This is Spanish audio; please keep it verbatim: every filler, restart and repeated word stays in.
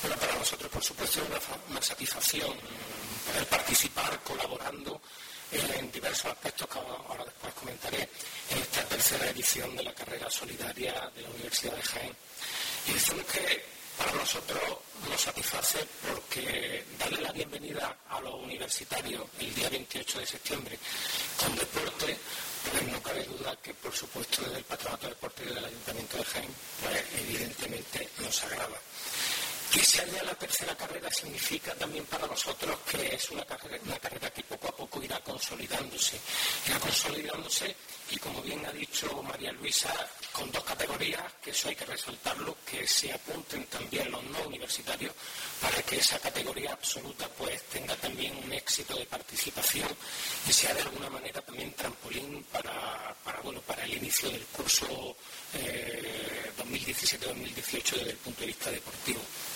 Bueno, para nosotros, por supuesto, es una, una satisfacción poder participar colaborando en diversos aspectos que ahora después comentaré en esta tercera edición de la carrera solidaria de la Universidad de Jaén. Y decimos que para nosotros nos satisface porque darle la bienvenida a los universitarios el día veintiocho de septiembre con deporte, pues no cabe duda que, por supuesto, desde el Patronato de Deportes y del Ayuntamiento de Jaén, pues evidentemente nos agrada. Que sea ya la tercera carrera significa también para nosotros que es una carrera, una carrera que poco a poco irá consolidándose. Irá consolidándose y, como bien ha dicho María Luisa, con dos categorías, que eso hay que resaltarlo, que se apunten también los no universitarios para que esa categoría absoluta pues tenga también un éxito de participación y sea de alguna manera también trampolín para, para, bueno, para el inicio del curso eh, dos mil diecisiete dos mil dieciocho desde el punto de vista deportivo.